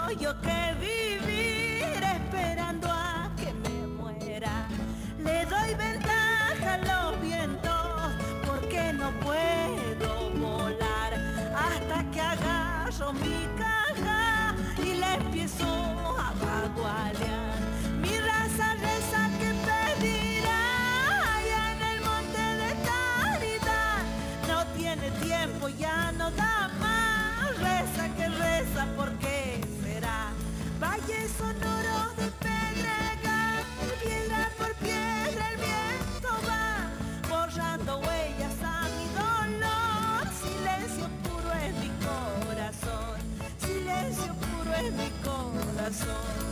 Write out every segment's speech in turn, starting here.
yo que vivir esperando a que me muera. Le doy ventaja a los vientos porque no puedo volar hasta que agarro mi caja y le empiezo a vagualear. Mi raza reza que pedirá allá en el monte de caridad. No tiene tiempo, ya no da más. Reza que reza, ¿por qué será? Valles sonoros de pedregal, piedra por piedra el viento va borrando huellas a mi dolor. Silencio puro es mi corazón, silencio puro es mi corazón.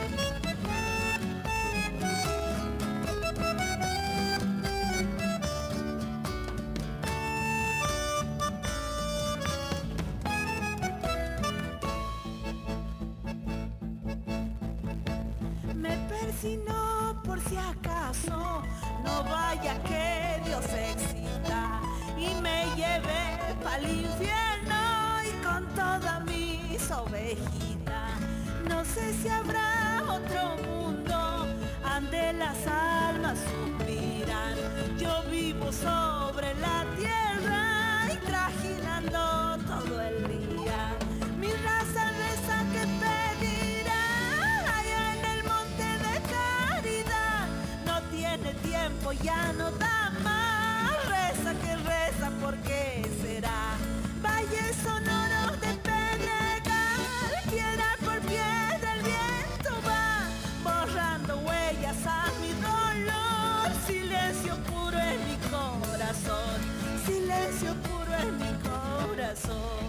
Me persino por si acaso no vaya que Dios exista y me lleve pa'l infierno y con todas mis ovejitas. No sé si habrá otro mundo ande las almas suspiran. Yo vivo sobre la tierra y trajinando todo el día. Mi raza reza que pedirá allá en el monte de caridad. No tiene tiempo, ya no da más. Reza que reza, ¿por qué será? Valles sonoros de pedregal, piedra por piedra el viento va borrando huellas a mi dolor. Silencio puro es mi corazón, silencio puro es mi corazón.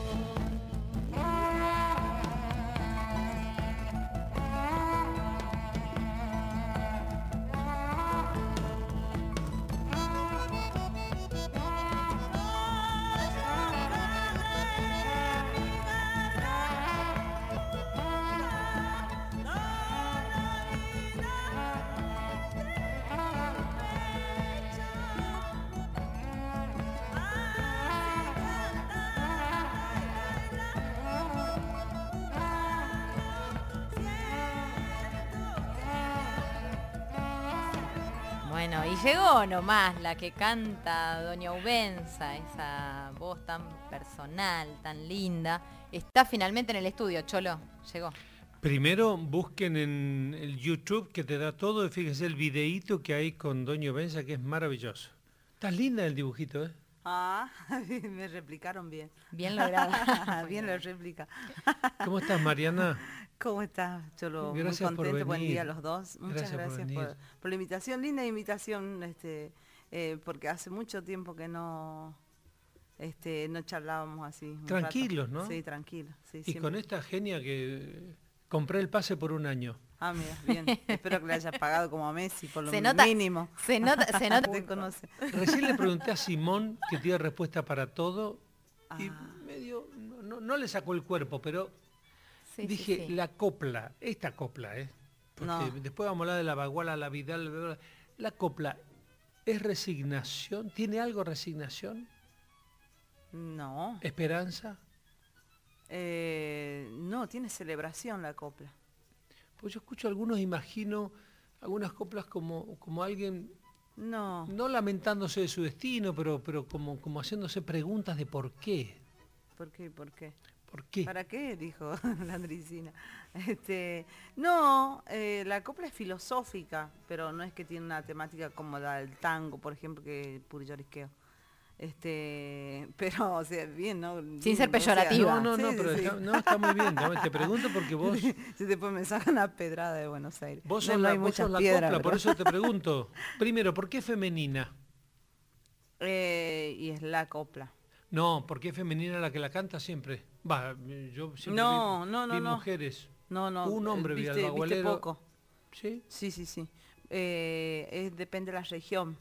Bueno, y llegó nomás la que canta Doña Ubenza, esa voz tan personal, tan linda. Está finalmente en el estudio, Cholo, llegó. Primero busquen en el YouTube que te da todo y fíjense el videíto que hay con Doña Ubenza que es maravilloso. Estás linda el dibujito, ¿eh? Ah, me replicaron bien. Bien logrado. Bien la réplica. ¿Cómo estás, Mariana? ¿Cómo estás, Cholo? Gracias muy por contento, buen venir. día a los dos. Muchas gracias por la invitación, linda invitación, porque hace mucho tiempo que no charlábamos así. Tranquilos, rato. ¿no? Sí, tranquilos. Sí, y siempre. con esta genia que compré el pase por un año. Ah, mira, bien. Espero que le hayas pagado como a Messi, por lo mínimo. Se nota. Te conoce. Recién le pregunté a Simón, que tiene respuesta para todo, y Ah. medio, no le sacó el cuerpo, pero Sí, dije, sí. la copla, esta copla, porque No. después vamos a hablar de la Baguala, la Vidal, la copla, ¿es resignación? ¿Tiene algo resignación? No. ¿Esperanza? No, tiene celebración la copla. Pues yo escucho algunos, imagino algunas coplas como alguien, No. no lamentándose de su destino, pero como haciéndose preguntas de por qué. ¿Por qué? ¿Por qué? ¿Por qué? ¿Para qué? Dijo la Andricina. No, la copla es filosófica, pero no es que tiene una temática como la del tango, por ejemplo, que puro llorisqueo. Pero, o sea, bien, ¿no? Sin ser peyorativa. No, Sí, pero sí. está muy bien. Te pregunto porque vos Si después me sacan una pedrada de Buenos Aires. sos No la hay muchas piedras, copla, por pero- eso te pregunto. Primero, ¿por qué femenina? Y es la copla. No, ¿por qué femenina la que la canta siempre? Va, yo siempre No, vi, no, no, vi no. mujeres. No, Un hombre vi al viste bagualero. poco. ¿Sí? Sí. Depende de la región.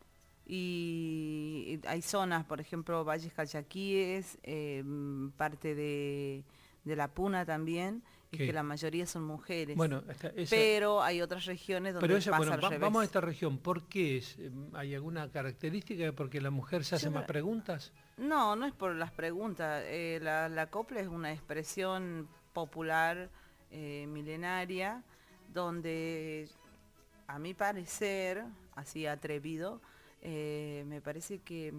Y hay zonas, por ejemplo, Valles Calchaquíes, parte de La Puna también, y ¿Qué? que la mayoría son mujeres. Bueno, esa, pero hay otras regiones donde pero esa, pasa bueno, al revés. vamos a esta región. ¿Por qué es? ¿Hay alguna característica? ¿Porque la mujer se hace Yo más no- preguntas? No, no es por las preguntas. La copla es una expresión popular milenaria, donde a mi parecer, así atrevido, me parece que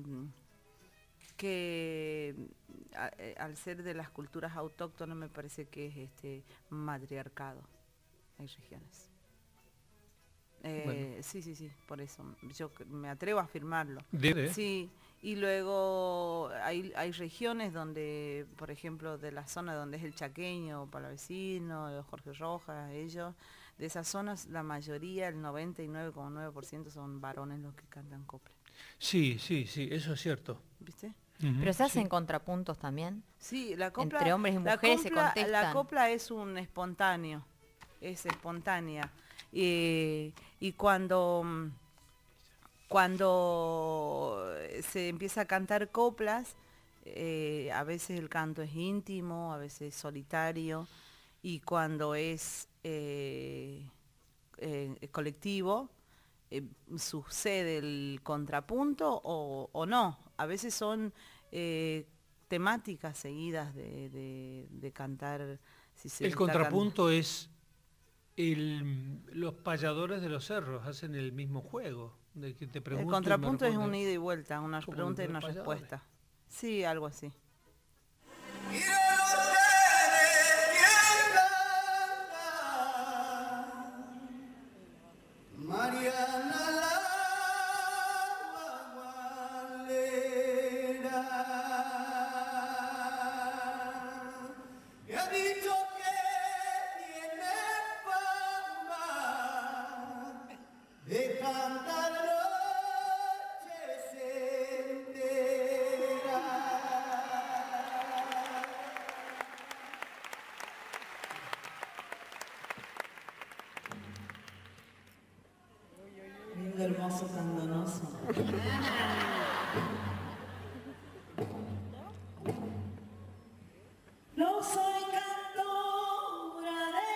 al ser de las culturas autóctonas me parece que es matriarcado. Hay regiones. Bueno. Sí, por eso yo me atrevo a afirmarlo. ¿De? Sí, y luego hay regiones donde, por ejemplo, de la zona donde es el chaqueño, Palavecino, Jorge Rojas, ellos, de esas zonas la mayoría, el 99,9% son varones los que cantan copla. Sí, eso es cierto. ¿Viste? Pero se hacen contrapuntos también. Sí, la copla, entre hombres y mujeres se contestan. La copla es un espontáneo, es espontánea. Y cuando se empieza a cantar coplas, a veces el canto es íntimo, a veces solitario, y cuando es colectivo, sucede el contrapunto o no. A veces son temáticas seguidas de cantar. Si el contrapunto es los payadores de los cerros hacen el mismo juego. De que te pregunto, el contrapunto es un ida y vuelta, una pregunta y una respuesta. Sí, algo así. Hermoso, candonoso. No soy cantora de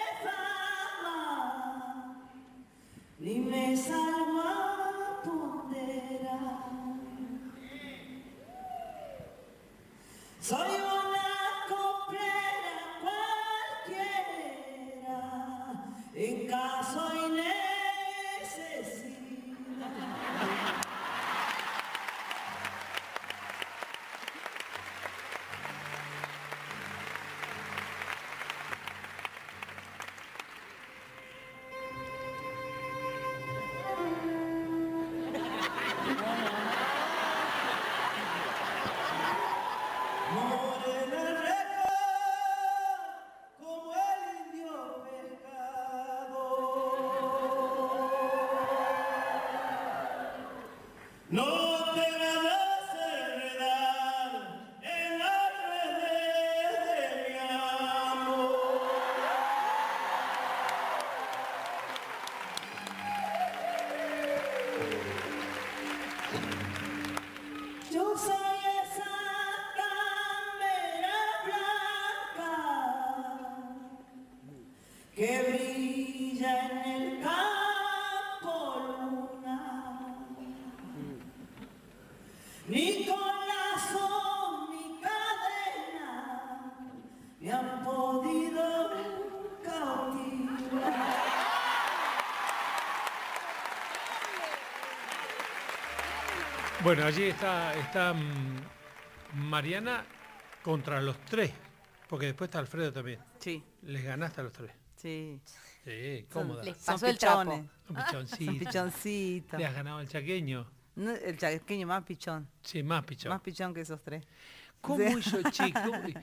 fama, ni me salgo a ponderar. Soy una coplera cualquiera, en caso y necesidad. Yo soy esa cámara blanca que brilla en el campo lunar. Ni con lazo ni cadena me han podido cautivar. Bueno, allí está Mariana contra los tres, porque después está Alfredo también. Sí. Les ganaste a los tres. Sí. Sí, cómoda. Les Son pasó el trapo. pichones. Un pichoncito. Son pichoncitos. Le has ganado al chaqueño. No, el chaqueño más pichón. Sí, más pichón. Más pichón que esos tres. ¿Cómo Sí. hizo chico?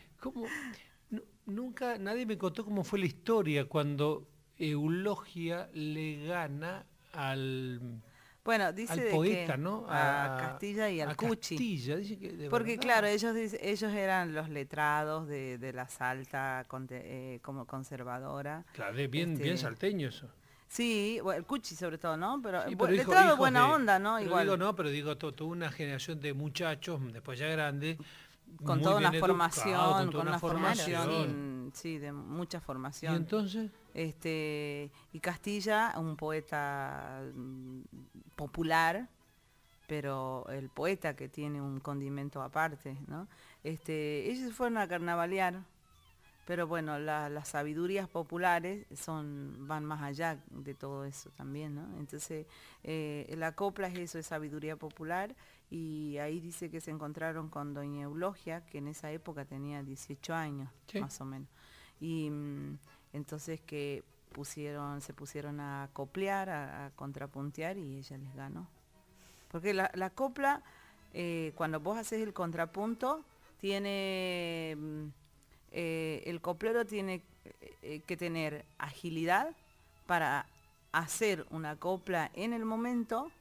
Nunca nadie me contó cómo fue la historia cuando Eulogia le gana al Bueno, dice al de poeta, que ¿no? a Castilla y al a Cuchi. Castilla, dice que de Porque verdad. claro, ellos eran los letrados de la Salta como conservadora. Claro, bien salteño eso. Sí, bueno, el Cuchi sobre todo, ¿no? Pero, Sí, letrado hijos buena de- onda, ¿no? pero Igual. digo, no, pero digo, toda una generación de muchachos, después ya grandes, Con muy toda una bien formación, educados, con una formación. formación, sí, de mucha Y formación. entonces, Y Castilla, un poeta popular, pero el poeta que tiene un condimento aparte, ¿no? Ellos fueron a carnavalear Pero bueno, las sabidurías populares van más allá de todo eso también, ¿no? Entonces, la copla es eso, es sabiduría popular, y ahí dice que se encontraron con doña Eulogia, que en esa época tenía 18 años, Sí. más o menos. Y entonces que se pusieron a coplear, a contrapuntear, y ella les ganó. Porque la copla, cuando vos haces el contrapunto, tiene... el coplero tiene que tener agilidad para hacer una copla en el momento,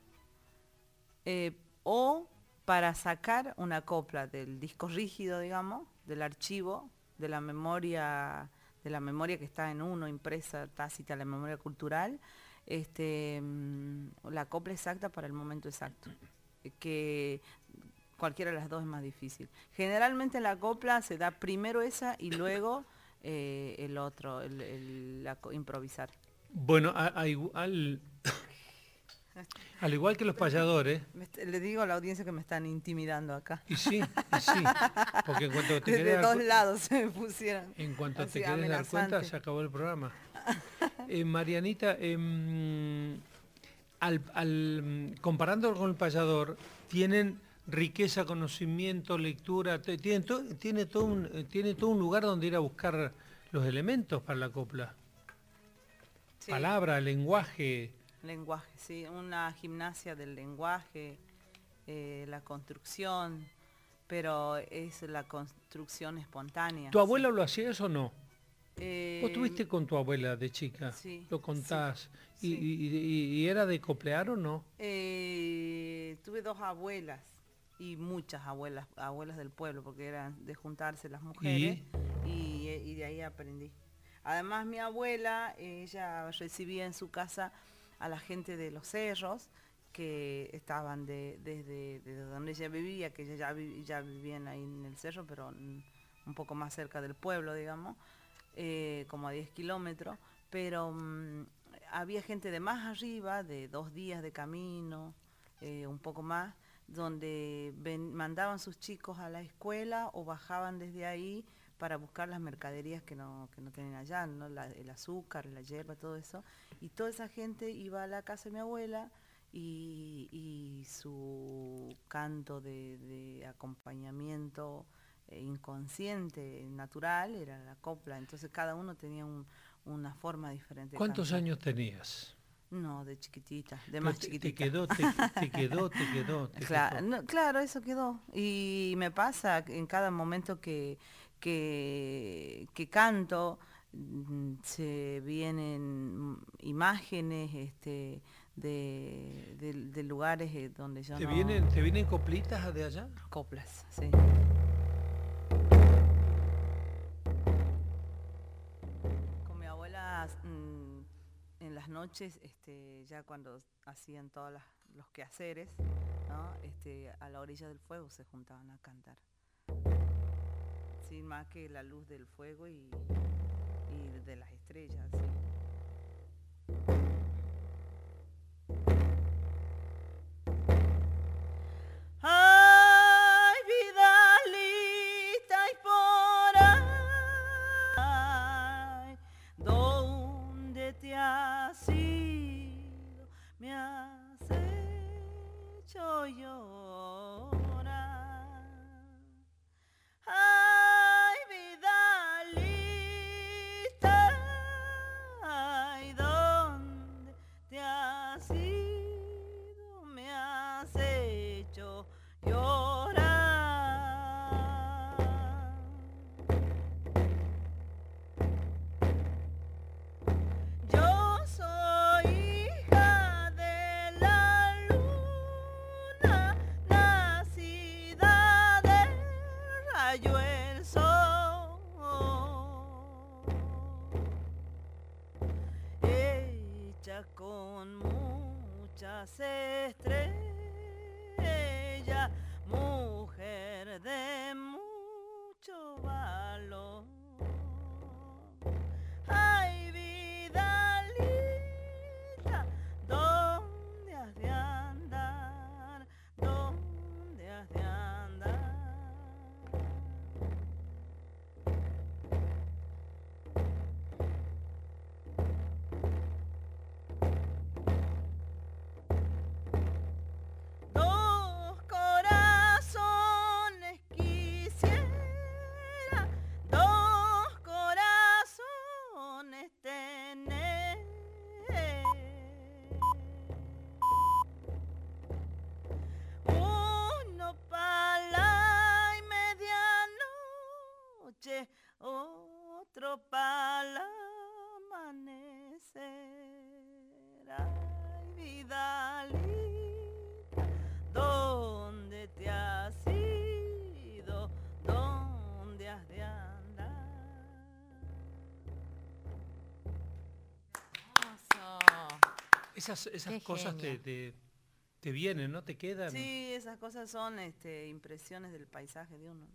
o para sacar una copla del disco rígido, digamos, del archivo, de la memoria que está en uno, impresa, tácita, la memoria cultural, la copla exacta para el momento exacto. Que cualquiera de las dos es más difícil. Generalmente en la copla se da primero esa y luego el otro, improvisar. Bueno, al igual que los payadores, Le digo a la audiencia que me están intimidando acá. y sí, porque en cuanto te Desde querés dos lados se me pusieron. en cuanto así te querés dar cuenta, amenazante. se acabó el programa. Marianita, comparando con el payador, tienen riqueza, conocimiento, lectura, tiene todo un lugar donde ir a buscar los elementos para la copla. Sí. Palabra, lenguaje. Lenguaje, sí, una gimnasia del lenguaje, la construcción, pero es la construcción espontánea. ¿Tu abuela lo hacía eso o no? ¿Vos Sí. estuviste con tu abuela de chica? Sí, Lo contás. sí, ¿Y era de coplear o no? Tuve dos abuelas y muchas abuelas del pueblo, porque eran de juntarse las mujeres, y de ahí aprendí. Además, mi abuela, ella recibía en su casa a la gente de los cerros, que estaban desde donde ella vivía, que ella ya vivían ahí en el cerro, pero un poco más cerca del pueblo, digamos, como a 10 kilómetros, pero había gente de más arriba, de 2 días de camino, un poco más, donde mandaban sus chicos a la escuela o bajaban desde ahí para buscar las mercaderías que no tienen allá, ¿no? El azúcar, la hierba, todo eso. Y toda esa gente iba a la casa de mi abuela, y su canto de acompañamiento inconsciente, natural, era la copla. Entonces cada uno tenía una forma diferente de ¿Cuántos cantar. años tenías? No, de chiquitita, de Pero más te chiquitita. quedó. Claro, no, claro, eso quedó. Y me pasa en cada momento que canto, se vienen imágenes de lugares donde yo ¿Te no... vienen coplitas de allá? Coplas, sí. Con mi abuela, en las noches, ya cuando hacían todos los quehaceres, ¿no? A la orilla del fuego se juntaban a cantar. Sin más que la luz del fuego y de las estrellas, sí. Ay, Vidalita, y por ahí, ¿dónde te has ido? Me has hecho llorar. Ay, Vidalita, ay, ¿dónde te has ido? Me has hecho llorar. Yo soy hija de la luna, nacida del rayo el sol, hecha con muchas estrellas, mujer de mucho valor. Ay, Vidalita, ¿dónde has de andar? ¿Dónde has de andar? Esas Qué cosas genio. te vienen, ¿no? Te quedan. Sí, esas cosas son impresiones del paisaje de uno.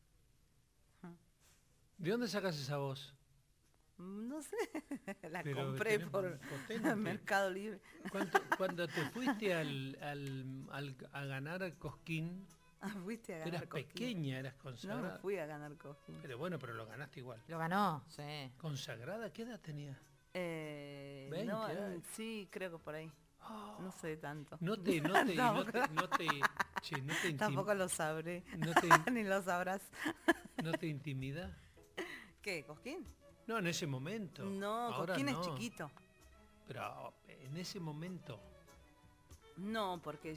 ¿De dónde sacas esa voz? No sé, la Pero compré tenés por potente. Mercado Libre. Cuando te fuiste a ganar al Cosquín, Fuiste a ganar eras Cosquín. pequeña, eras No, consagrada. fui a ganar Cosquín. Pero bueno, pero lo ganaste igual. Lo ganó, sí. ¿Consagrada? ¿Qué edad tenías? 20 no, años. sí, creo que por ahí. No sé tanto. No te Tampoco lo sabré, no te, ni lo sabrás. no te intimida. ¿Qué, Cosquín? No, en ese momento. No, Ahora Cosquín no. es chiquito. Pero en ese momento. No, porque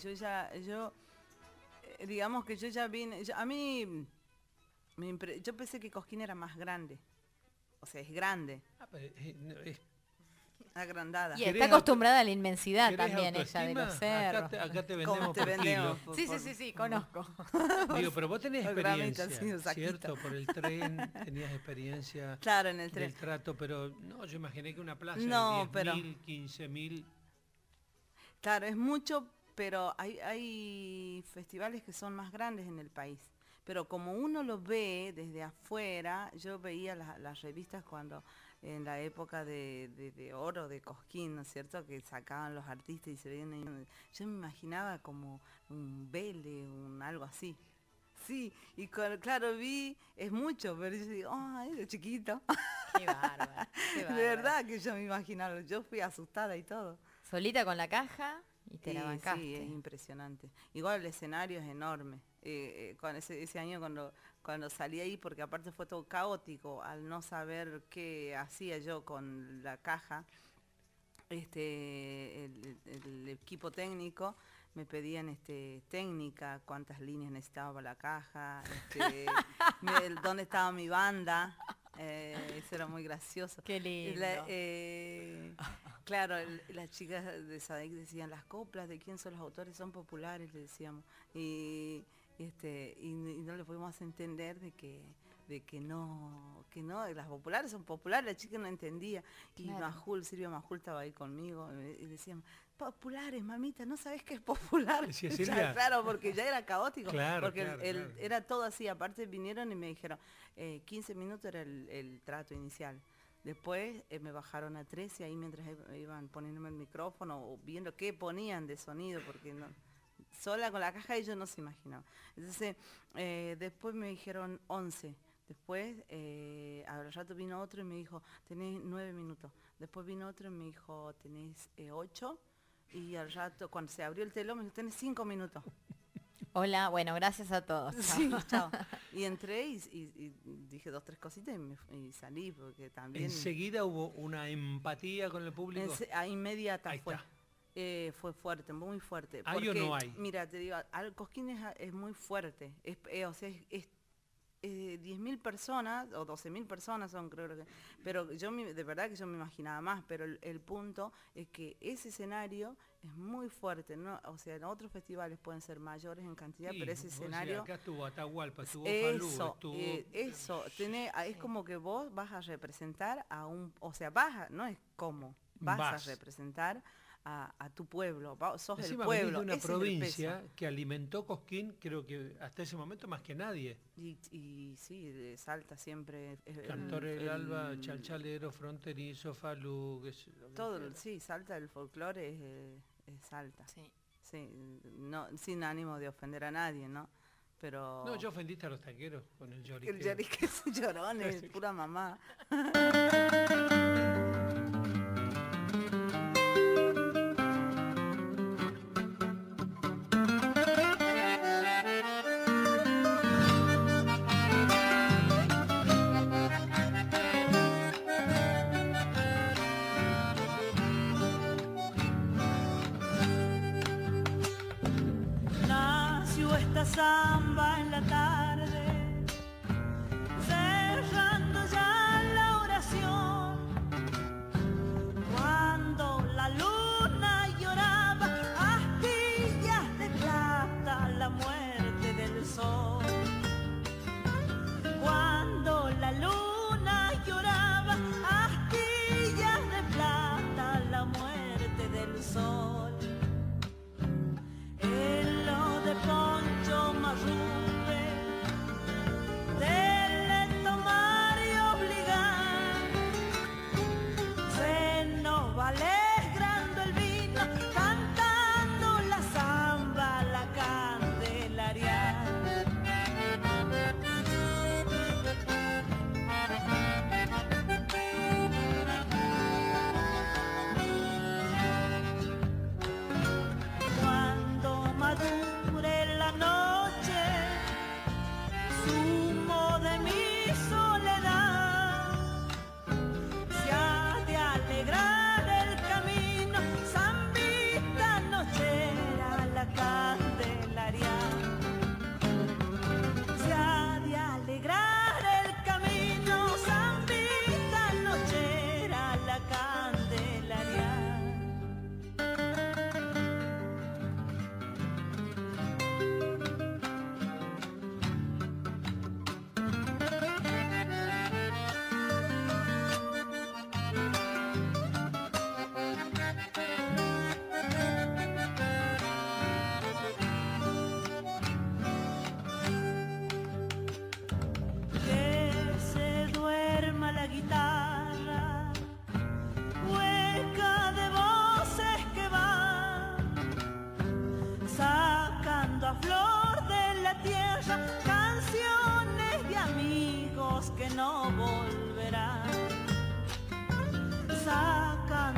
digamos que yo ya vine, a mí, yo pensé que Cosquín era más grande. O sea, es grande, Pero, es agrandada. Y ¿Querés está acostumbrada a la inmensidad ¿Querés también ella de los autoestima? cerros. Acá te ¿Cómo vendemos te por vendemos? kilo. Sí, conozco. Digo, pero vos tenés Por gramita, experiencia, sí, un saquito. ¿cierto? Por el tren tenías experiencia Claro, en el tren. del trato, pero no, yo imaginé que una plaza No, de pero- 10.000, 15.000... Claro, es mucho, pero hay festivales que son más grandes en el país. Pero como uno lo ve desde afuera, yo veía las revistas cuando en la época de oro de Cosquín, ¿no es cierto? Que sacaban los artistas y se veían ahí. Yo me imaginaba como un Vélez, algo así. Sí, y claro, es mucho, pero yo digo, ay, de chiquito. Qué bárbaro. Qué De bárbaro. verdad que yo me imaginaba, yo fui asustada y todo. Solita con la caja y te la Sí, bancaste. sí, es impresionante. Igual el escenario es enorme. Con ese año cuando salí ahí, porque aparte fue todo caótico, al no saber qué hacía yo con la caja, el equipo técnico me pedían técnica, cuántas líneas necesitaba para la caja, dónde estaba mi banda. Eso era muy gracioso. Qué lindo. Claro, las chicas de SADEC decían, las coplas de quién son los autores son populares, le decíamos. Y no le podíamos entender de que no, las populares son populares, la chica no entendía. Y Claro. Silvia Majul estaba ahí conmigo y decíamos, populares, mamita, ¿no sabés qué es popular? Decía Silvia. Claro, porque ya era caótico, Claro, porque claro, claro. era todo así. Aparte vinieron y me dijeron, 15 minutos era el trato inicial. Después me bajaron a 13 ahí mientras iban poniéndome el micrófono o viendo qué ponían de sonido, porque no, sola con la caja ellos no se imaginaban. Entonces, después me dijeron 11. Después, al rato vino otro y me dijo, tenés 9 minutos. Después vino otro y me dijo, tenés 8. Y al rato, cuando se abrió el telón, me dijo, tenés 5 minutos. Hola, bueno, gracias a todos. Sí, chao. Y entré y dije 2, 3 cositas y salí, porque también... Enseguida hubo una empatía con el público. Inmediata Ahí fue. está. Fue fuerte, muy fuerte. ¿Hay o no hay? Mira, te digo, Cosquín es muy fuerte. O sea, es 10.000 personas o 12.000 personas son, creo que. Pero de verdad que yo me imaginaba más, pero el punto es que ese escenario es muy fuerte, ¿no? O sea, en otros festivales pueden ser mayores en cantidad, Sí, pero ese vos decís, escenario... acá estuvo Atahualpa, estuvo Falú, estuvo... es como que vos vas a representar o sea, no es como, vas Vas. a representar a tu pueblo, sos Encima el pueblo, venís de una ese es el provincia peso. que alimentó Cosquín, creo que hasta ese momento más que nadie. Y sí, de Salta siempre... Cantor el Alba, Chalchalero, Fronterizo, Falú... Sí, Salta, el folclore es Salta. Sí. Sí, no, sin ánimo de ofender a nadie, ¿no? Pero... No, yo ofendiste a los tanqueros con el lloriqueo. El llorique es llorón, es pura mamá. Nació esta samba en la tarde, cerrando ya la oración, cuando la luna lloraba astillas de plata la muerte del sol, cuando la luna lloraba astillas de plata la muerte del sol.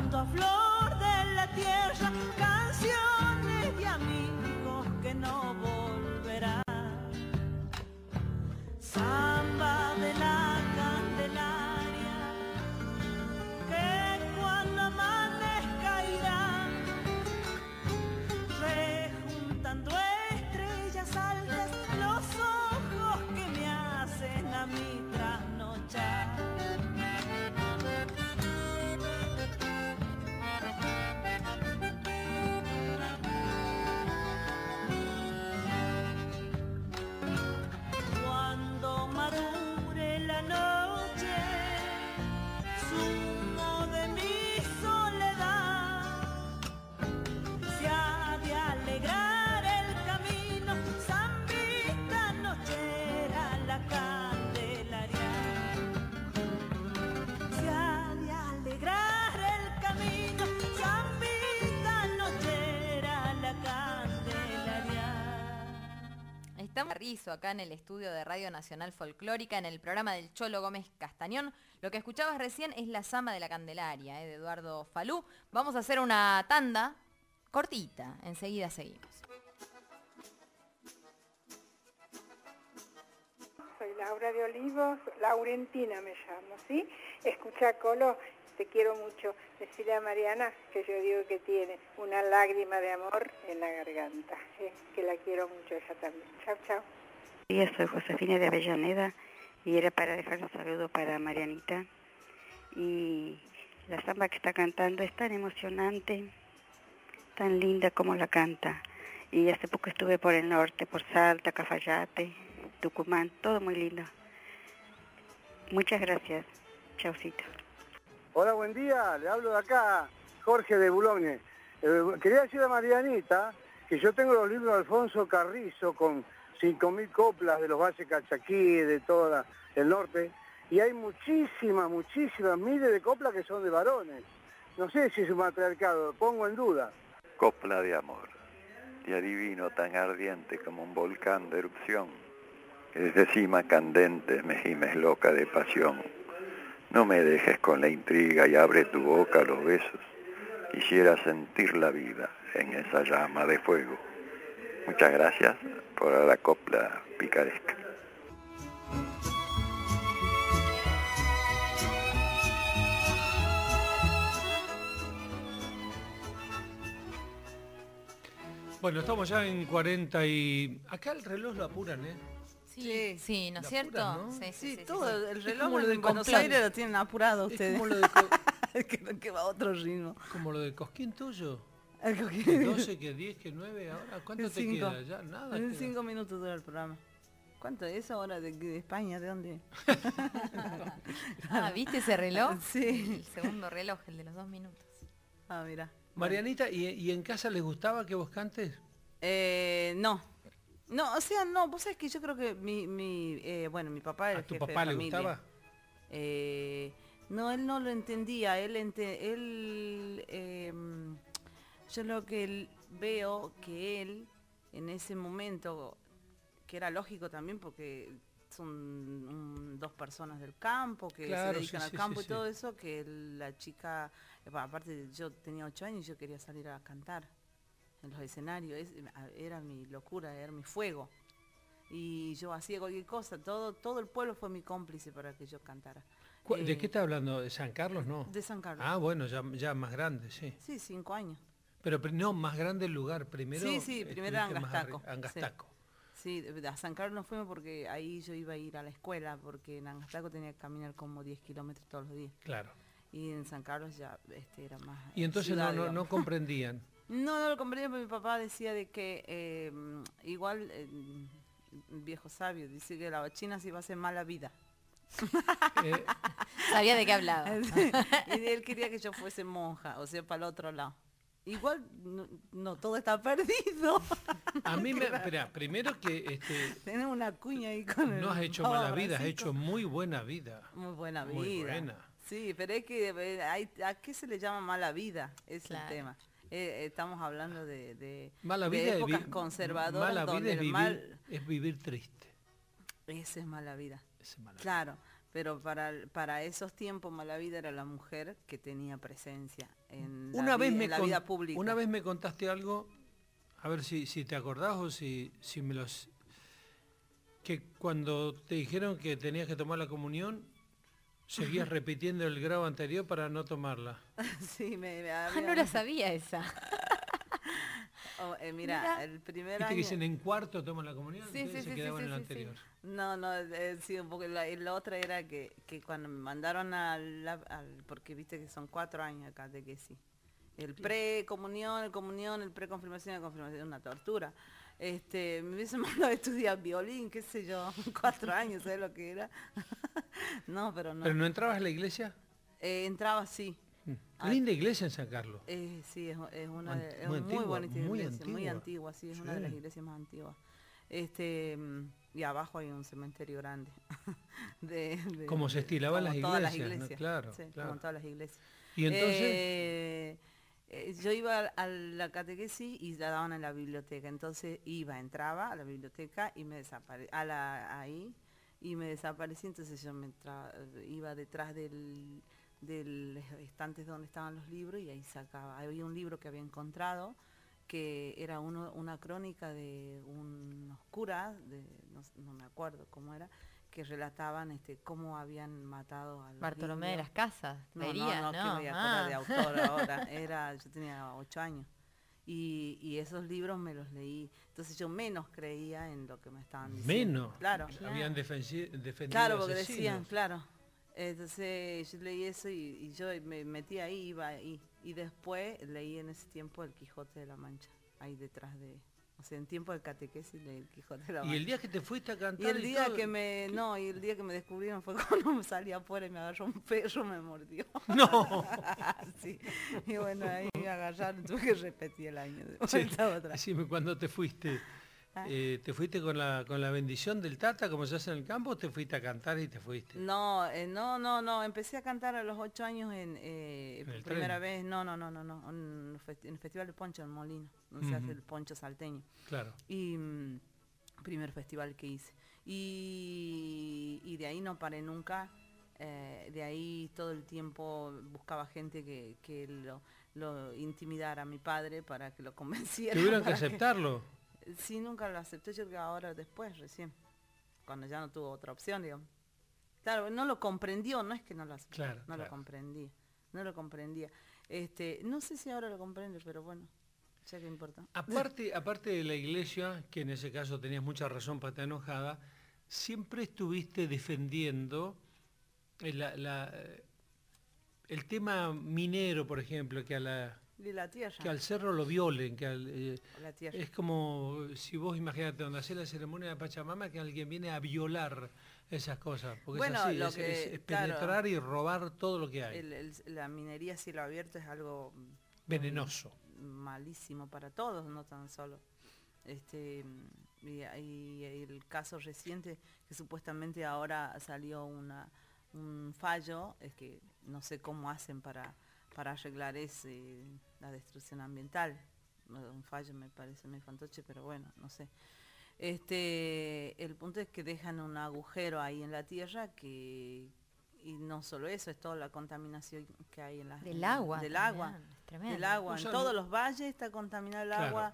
cantando a flor de la tierra canciones de amigos que no volverán. Samba de la Candelaria, que cuando amanezca irá rejuntando estrellas altas los ojos que me hacen a mí trasnochar. Cuando madure la noche, zumo de mi soledad, se ha de alegrar el camino, zambita nochera la Candelaria. Se ha de alegrar el camino, zambita nochera la Candelaria. Estamos Rizo acá en el estudio de Radio Nacional Folclórica, en el programa del Cholo Gómez Castañón. Lo que escuchabas recién es La Zamba de la Candelaria, de Eduardo Falú. Vamos a hacer una tanda cortita, enseguida seguimos. Soy Laura de Olivos, Laurentina me llamo, ¿sí? Escucha, Colo, te quiero mucho. Decirle a Mariana que yo digo que tiene una lágrima de amor en la garganta, ¿sí? Que la quiero mucho ella también. Chao, chao. Yo soy Josefina de Avellaneda y era para dejar un saludo para Marianita. Y la samba que está cantando es tan emocionante, tan linda como la canta. Y hace poco estuve por el norte, por Salta, Cafayate, Tucumán, todo muy lindo. Muchas gracias. Chaucito. Hola, buen día. Le hablo de acá, Jorge de Boulogne. Quería decir a Marianita que yo tengo los libros de Alfonso Carrizo con 5.000 coplas de los valles Calchaquí, de todo el norte, y hay muchísimas, miles de coplas que son de varones. No sé si es un matriarcado, lo pongo en duda. Copla de amor, te adivino tan ardiente como un volcán de erupción, que desde cima candente me gimes loca de pasión. No me dejes con la intriga y abre tu boca a los besos. Quisiera sentir la vida en esa llama de fuego. Muchas gracias por la copla picaresca. Bueno, estamos ya en 40 y... Acá el reloj lo apuran, ¿eh? Sí, sí, ¿no es Lo cierto? apuran, ¿no? Sí, Todo el Es reloj como lo de en Buenos Complot. Aires lo tienen apurado Es ustedes. como lo de, que va a otro ritmo. como lo de Cosquín tuyo. El Que coquín. 12, que 10, que 9, ahora ¿cuánto En te 5. queda? Ya nada. En queda. 5 minutos dura el programa. ¿Cuánto es ahora de España? ¿De dónde? Ah, ¿viste ese reloj? Sí. El segundo reloj, el de los 2 minutos. Ah, mira. Marianita, ¿y en casa les gustaba que vos cantes? No. No, o sea, no, vos sabés que yo creo que mi papá era ¿A el tu jefe papá de le familia. gustaba? No, él no lo entendía. Yo lo que veo que él, en ese momento, que era lógico también porque son dos personas del campo que Claro, se dedican sí, al sí, campo sí, y todo sí. eso, que la chica, aparte yo tenía 8 años y yo quería salir a cantar en los escenarios, era mi locura, era mi fuego. Y yo hacía cualquier cosa, todo el pueblo fue mi cómplice para que yo cantara. ¿De qué está hablando? ¿De San Carlos, no? De San Carlos. Ah, bueno, ya más grande, sí. Sí, 5 años. Pero no, más grande el lugar. Primero Sí, primero era estuviste más Angastaco. Angastaco. Sí, a San Carlos no fuimos porque ahí yo iba a ir a la escuela, porque en Angastaco tenía que caminar como 10 kilómetros todos los días. Claro. Y en San Carlos ya era más Y entonces ciudad, no digamos. comprendían. No lo comprendía porque mi papá decía de que igual, viejo sabio, dice que la bachina sí va a ser mala vida. Eh, Sabía de qué hablaba. Y él quería que yo fuese monja, o sea, para el otro lado. Igual no todo está perdido. a mí espera, primero que Tenemos una cuña ahí con no has hecho mala vida, has hecho muy buena vida. muy buena vida. Muy buena. Sí, pero es que ¿a qué se le llama mala vida? Es Claro. el tema. Estamos hablando de Mala de vida épocas vi- conservadoras mala donde vida el mal... es vivir triste. Esa es mala vida. Esa es mala vida. Claro, Pero para esos tiempos Malavida era la mujer que tenía presencia en la vida pública. Una vez me contaste algo, a ver si te acordás o si me los... Que cuando te dijeron que tenías que tomar la comunión, seguías repitiendo el grado anterior para no tomarla. Sí, no la sabía esa. Mira, el primer ¿Viste año... que dicen en cuarto toman la comunión? Sí, Entonces se quedaba en el anterior. No, sí, un poco. La otra era que cuando me mandaron porque viste que son 4 años acá de que sí. El pre-comunión, el pre-confirmación y la confirmación, una tortura. Me hubiesen mandado a estudiar violín, qué sé yo, 4 años, ¿sabes lo que era? No, pero no. ¿Pero no entrabas a la iglesia? Entraba, sí. Linda iglesia en San Carlos. Sí, es una muy muy bonita muy iglesia, antigua. muy antigua, sí, es una de las iglesias más antiguas. Y abajo hay un cementerio grande. Como se estilaban las todas iglesias, las iglesias, ¿no? Claro, sí, claro. como todas las iglesias. Y entonces... yo iba a la catequesis y la daban en la biblioteca, entonces entraba a la biblioteca y me desaparecí, entonces yo iba detrás del estante donde estaban los libros y ahí sacaba. Había un libro que había encontrado que era una crónica de unos curas, no me acuerdo cómo era, que relataban cómo habían matado a los Bartolomé de indios. las Casas, No, que voy a acordar de autor ahora. Yo tenía 8 años. Y esos libros me los leí. Entonces yo menos creía en lo que me estaban diciendo. Menos. Claro. Habían defendido Claro, porque asesinos. decían, claro. Entonces yo leí eso y yo me metí ahí, iba ahí. Y después leí en ese tiempo El Quijote de la Mancha. Ahí detrás de... O sea, en tiempo de catequesis leí El Quijote de la Mancha. Y el día que te fuiste a cantar... Y el día todo, que el día que me descubrieron fue cuando me salí afuera y me agarró un perro, me mordió. ¡No! Sí. Y bueno, ahí me agarraron, tuve que repetir el año. Decime, cuando te fuiste, ¿te fuiste con la bendición del Tata, como se hace en el campo, o te fuiste a cantar y te fuiste? No, empecé a cantar a los 8 años por primera vez, en el Festival de Poncho en Molino, donde se hace el poncho salteño. Claro. Y primer festival que hice. Y de ahí no paré nunca. De ahí todo el tiempo buscaba gente que lo intimidara a mi padre para que lo convenciera. ¿Tuvieron que aceptarlo? Sí, nunca lo acepté, yo creo que ahora después, recién, cuando ya no tuvo otra opción, digamos. Claro, no lo comprendió, no es que no lo aceptó, lo comprendía, no lo comprendía. No sé si ahora lo comprende, pero bueno, ya que importa. Aparte de la iglesia, que en ese caso tenías mucha razón para estar enojada, siempre estuviste defendiendo el tema minero, por ejemplo, que la tierra. Que al cerro lo violen, que la tierra. Es como si vos imagínate donde hace la ceremonia de Pachamama, que alguien viene a violar esas cosas, porque bueno, es así, es penetrar y robar todo lo que hay. La minería a cielo abierto es algo venenoso, malísimo para todos, no tan solo. Y el caso reciente que supuestamente ahora salió un fallo, es que no sé cómo hacen para arreglar la destrucción ambiental. Un fallo me parece muy fantoche, pero bueno, no sé. El punto es que dejan un agujero ahí en la tierra y no solo eso, es toda la contaminación que hay en del agua. Del agua. En todos los valles está contaminado el agua.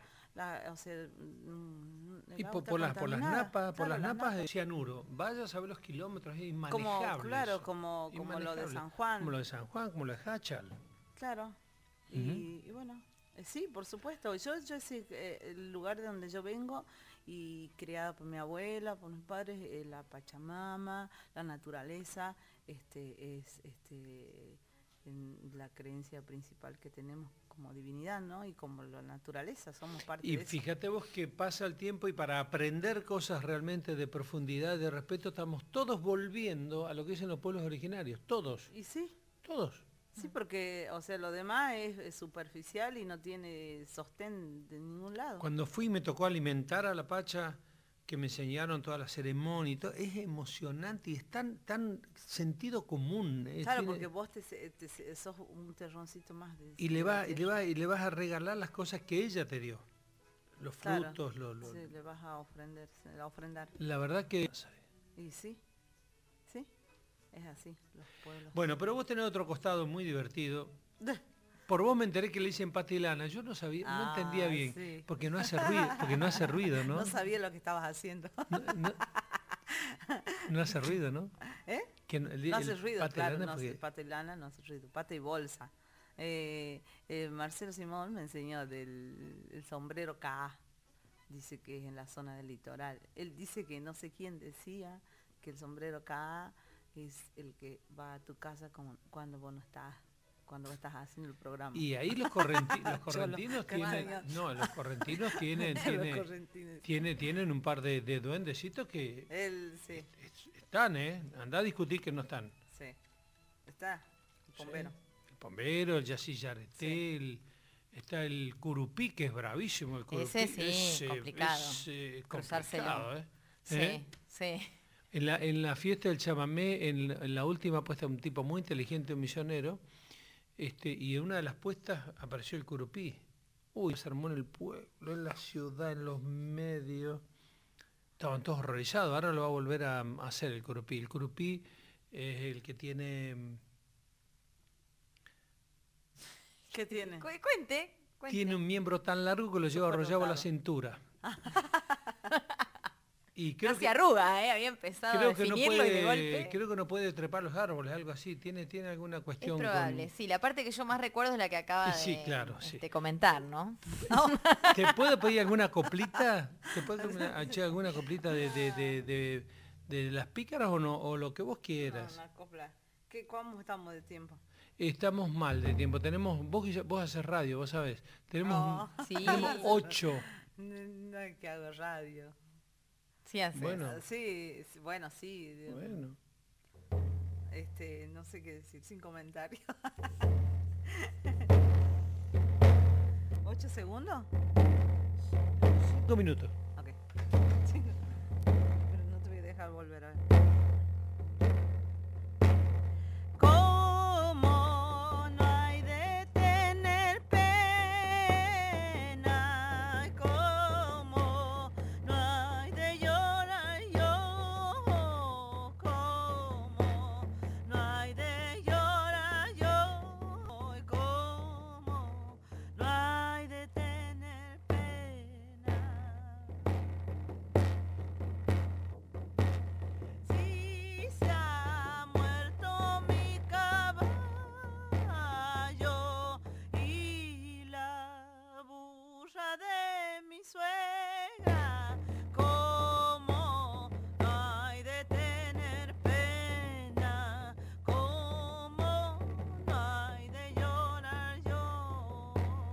Y por las napas de cianuro, vaya a saber los kilómetros, es inmanejable. Como lo de San Juan. Como lo de San Juan, como lo de Hachal. Claro. Y bueno, sí, por supuesto. Yo sé el lugar de donde yo vengo y criada por mi abuela, por mis padres, la Pachamama, la naturaleza, es la creencia principal que tenemos como divinidad, ¿no? Y como la naturaleza, somos parte de eso. Y fíjate vos que pasa el tiempo y para aprender cosas realmente de profundidad, de respeto, estamos todos volviendo a lo que dicen los pueblos originarios, todos. ¿Y sí? Todos. Sí, porque, o sea, lo demás es superficial y no tiene sostén de ningún lado. Cuando fui me tocó alimentar a la Pacha, que me enseñaron toda la ceremonia y todo, es emocionante y es tan sentido común. Claro, porque vos sos un terroncito más de... Y le vas a regalar las cosas que ella te dio. Los frutos, sí, le vas a ofrendar. La verdad que... Y sí, Es así, los pueblos. Bueno, pero vos tenés otro costado muy divertido. Por vos me enteré que le dicen Pata y Lana. Yo no sabía, no entendía bien. Sí. Porque no hace ruido, ¿no? No sabía lo que estabas haciendo. No hace ruido, ¿no? ¿Eh? Que No hace ruido, Pata y claro, Lana no porque- hace pata y lana, no hace ruido, pata y bolsa. Marcelo Simón me enseñó del el sombrero K, dice que es en la zona del litoral. Él dice que no sé quién decía que el sombrero K es el que va a tu casa cuando vos no estás, cuando vos estás haciendo el programa. Y ahí los correntinos ¿qué tienen, más? no, los correntinos tienen, Los correntinos. tienen un par de duendecitos que Él, sí, están, Andá a discutir que no están. sí, está, el bombero. Sí. El pombero, el Yací Yareté, está el curupí, que es bravísimo. El curupí, Ese sí, complicado. Cruzárselo. complicado, Sí, sí. En la fiesta del chamamé, en la última puesta, un tipo muy inteligente, un misionero, y en una de las puestas apareció el curupí. Uy, se armó en el pueblo, en la ciudad, en los medios. Estaban todos horrorizados. Ahora lo va a volver a hacer el curupí. El curupí es el que tiene... ¿Qué tiene? Cuente. Tiene un miembro tan largo que lo lleva arrollado a la cintura. Y creo Casi arruga, había empezado a creo que no definirlo y de golpe. puede, creo que no puede trepar los árboles, algo así. Tiene alguna Es cuestión. probable, sí. La parte que yo más recuerdo es la que acaba Sí, de claro, sí. comentar, ¿no? ¿Te puedo pedir alguna coplita? ¿Te puedo pedir alguna coplita de las pícaras o no? O lo que vos quieras. Una copla. ¿Cómo estamos de tiempo? Estamos mal de tiempo. Vos haces radio, vos sabés. Tenemos, Sí. tenemos 8. No es que hago radio. Sí, hace. Bueno. Sí, bueno, sí. Bueno. No sé qué decir, sin comentarios. 8 segundos. 5 minutos. Ok. Pero no te voy a dejar volver a ver. Como no hay de tener pena, como no hay de llorar yo, como no hay de llorar yo, como no hay de tener pena. Si se ha muerto mi caballo y la burra de mi suegra, como no hay de tener pena, como no hay de llorar yo.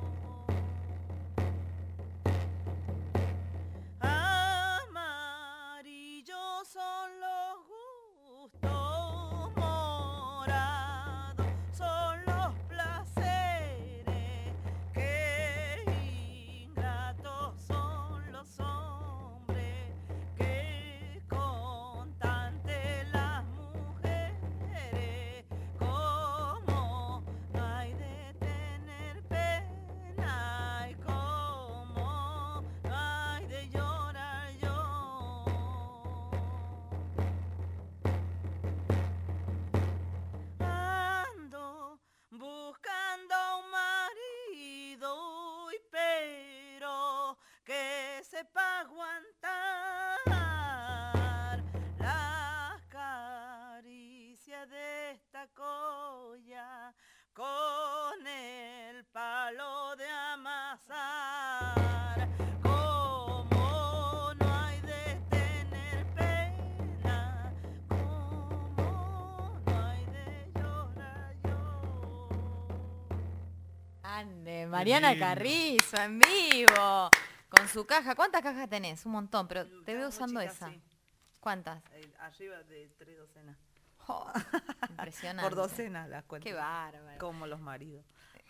Amarillos son los gustos, morados son los placeres, que ingratos son los hombres, que constantes las mujeres, como no hay de tener pena y como no hay de llorar yo. Ando buscando un marido, pero que sepa aguantar las caricias de esta colla con el palo de amasar. Como no hay de tener pena, como no hay de llorar yo. Ande, Mariana lindo. Carrizo, en vivo. Con su caja. ¿Cuántas cajas tenés? Un montón, pero te veo usando esa. Sí. ¿Cuántas? Arriba de 3 docenas. Jo, impresionante. Por docenas las cuento. Qué bárbaro. Como los maridos.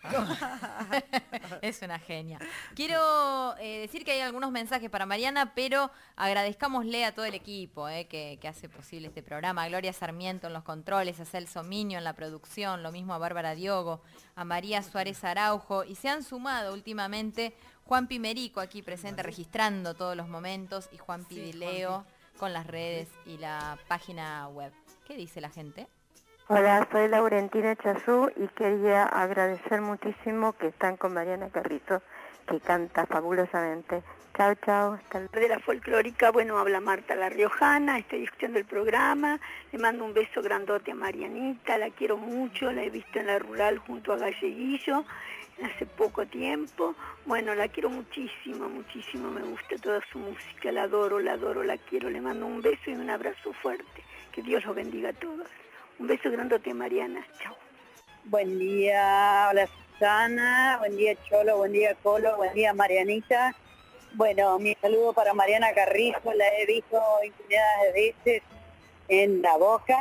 Es una genia. Quiero decir que hay algunos mensajes para Mariana, pero agradezcámosle a todo el equipo que hace posible este programa. A Gloria Sarmiento en los controles, a Celso Miño en la producción, lo mismo a Bárbara Diogo, a María Suárez Araujo, y se han sumado últimamente Juan Pimerico aquí presente registrando todos los momentos, y Juan Pidileo con las redes y la página web. ¿Qué dice la gente? Hola, soy Laurentina Chazú y quería agradecer muchísimo que están con Mariana Carrizo, que canta fabulosamente. Chao, chao. Hasta luego. De la folclórica, bueno, habla Marta La Riojana, estoy escuchando el programa, le mando un beso grandote a Marianita, la quiero mucho, la he visto en la rural junto a Galleguillo hace poco tiempo. Bueno, la quiero muchísimo, muchísimo, me gusta toda su música, la adoro, la quiero, le mando un beso y un abrazo fuerte, que Dios los bendiga a todos. Un beso grandote, Mariana, chao. Buen día, hola Susana, buen día Cholo, buen día Colo, buen día Marianita. Bueno, mi saludo para Mariana Carrizo, la he visto infinidad de veces en La Boca.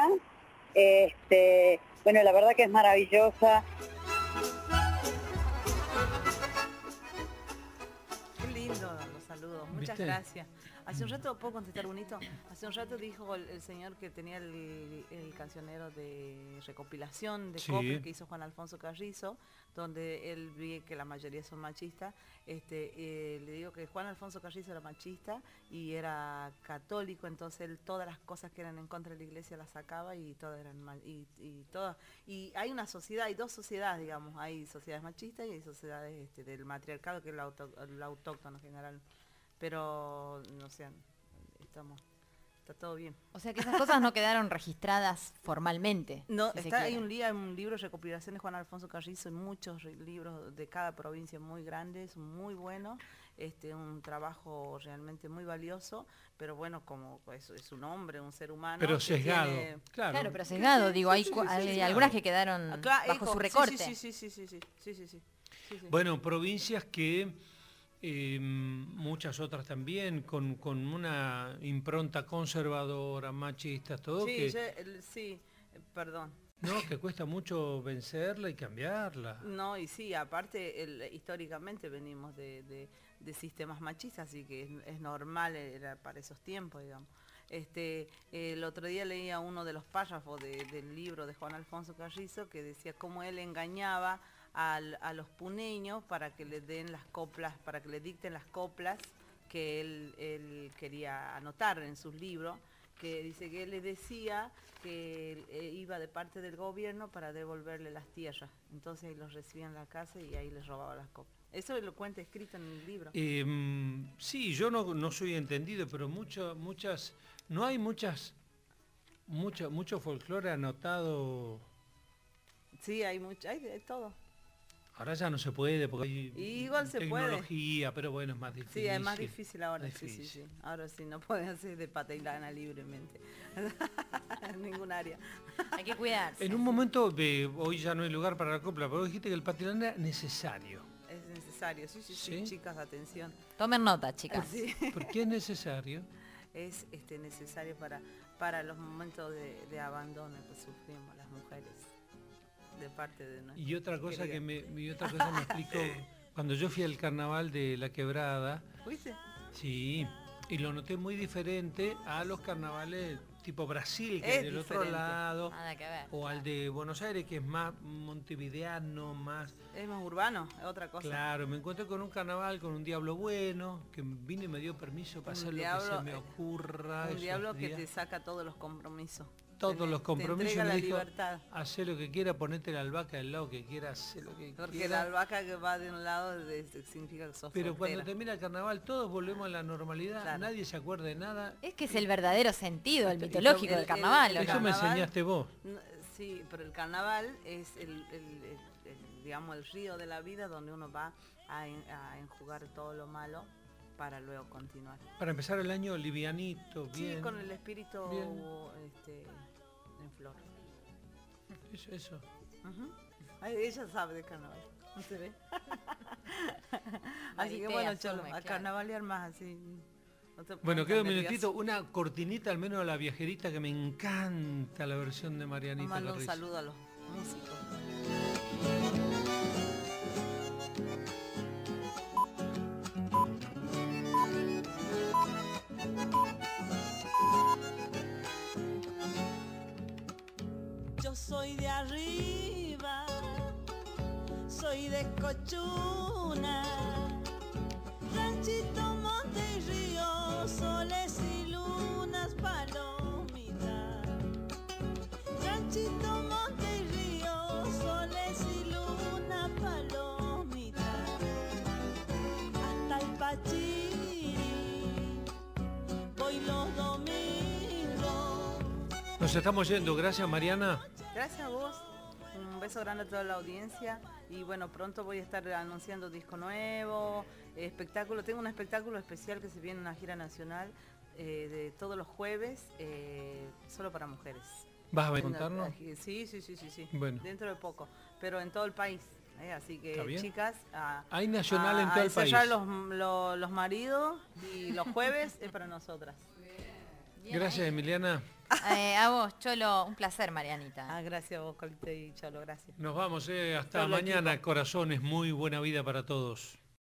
Bueno, la verdad que es maravillosa. Qué lindo los saludos, muchas gracias. Hace un rato, ¿puedo contestar bonito? Hace un rato dijo el señor que tenía el cancionero de recopilación de coplas que hizo Juan Alfonso Carrizo, donde él vi que la mayoría son machistas. Le digo que Juan Alfonso Carrizo era machista y era católico, entonces él todas las cosas que eran en contra de la iglesia las sacaba y todas eran y hay una sociedad, hay dos sociedades, digamos, hay sociedades machistas y hay sociedades del matriarcado, que es el autóctono en general. Pero, no sé, está todo bien. O sea que esas cosas no quedaron registradas formalmente. No, si hay un libro de recopilación de Juan Alfonso Carrizo, y muchos libros de cada provincia muy grandes, muy buenos, un trabajo realmente muy valioso, pero bueno, como es un hombre, un ser humano. Pero sesgado, claro, pero sesgado, digo, hay algunas que quedaron bajo su recorte. Sí. Bueno, provincias que... muchas otras también con una impronta conservadora, machista, todo perdón. No, que cuesta mucho vencerla y cambiarla. No, y sí, aparte históricamente venimos de sistemas machistas, así que es normal, era para esos tiempos, digamos. El otro día leía uno de los párrafos del libro de Juan Alfonso Carrizo que decía cómo él engañaba a los puneños para que le den las coplas, para que le dicten las coplas que él quería anotar en sus libros, que dice que él les decía que iba de parte del gobierno para devolverle las tierras, entonces ahí los recibía en la casa y ahí les robaba las coplas. Eso lo cuenta escrito en el libro. Sí, yo no soy entendido, pero no hay mucho folclore anotado. Sí, hay de todo. Ahora ya no se puede porque hay igual se tecnología, pero bueno, es más difícil. Sí, es más difícil ahora, sí. Ahora sí, no pueden hacer de pata y lana libremente. En ningún área. Hay que cuidarse. En un momento, hoy ya no hay lugar para la copla, pero dijiste que el patilán era necesario. Es necesario, sí, chicas, atención. Tomen nota, chicas. Sí. ¿Por qué es necesario? Es necesario para los momentos de abandono que sufrimos las mujeres. De parte de nosotros. Y otra cosa me explicó, cuando yo fui al carnaval de La Quebrada, ¿fuiste? Sí, y lo noté muy diferente a los carnavales tipo Brasil, que es del otro lado, nada que ver, o al de Buenos Aires, que es más montevideano, más... Es más urbano, es otra cosa. Claro, me encontré con un carnaval, con un diablo bueno, que vino y me dio permiso para hacer lo que se me ocurra. Un diablo que te saca todos los compromisos. Todos los compromisos, te me dijo, libertad. Hacé lo que quiera, ponete la albahaca del lado que quiera, hacé lo que quiera. Porque la albahaca que va de un lado significa que sos Pero soltera. cuando termina el carnaval todos volvemos a la normalidad, claro. Nadie se acuerda de nada. Es que es el verdadero sentido, el mitológico del carnaval. Eso me enseñaste vos. Sí, pero el carnaval es digamos, el río de la vida donde uno va a enjugar todo lo malo para luego continuar. Para empezar el año livianito, bien. Sí, con el espíritu en flor. Eso. Ay, ella sabe de carnaval, ¿no se ve? Así que bueno, Cholo, a carnavalear más así. Bueno, queda un minutito, una cortinita al menos a la viajerita, que me encanta la versión de Marianita. Mando un saludo a los músicos. Yo soy de arriba, soy de Cochuna, ranchito, monte y río, soles y lunas, palomitas, ranchito, Nos estamos yendo. Gracias, Mariana. Gracias a vos. Un beso grande a toda la audiencia. Y bueno, pronto voy a estar anunciando disco nuevo, espectáculo. Tengo un espectáculo especial que se viene en una gira nacional de todos los jueves, solo para mujeres. ¿Vas a contarnos? Sí. Bueno. Dentro de poco. Pero en todo el país. Así que, chicas, hay nacional en todo el país. Los maridos y los jueves es para nosotras. Bien, gracias, Emiliana. A vos, Cholo, un placer, Marianita. Gracias a vos, Colita y Cholo, gracias. Nos vamos, hasta mañana, corazones, muy buena vida para todos.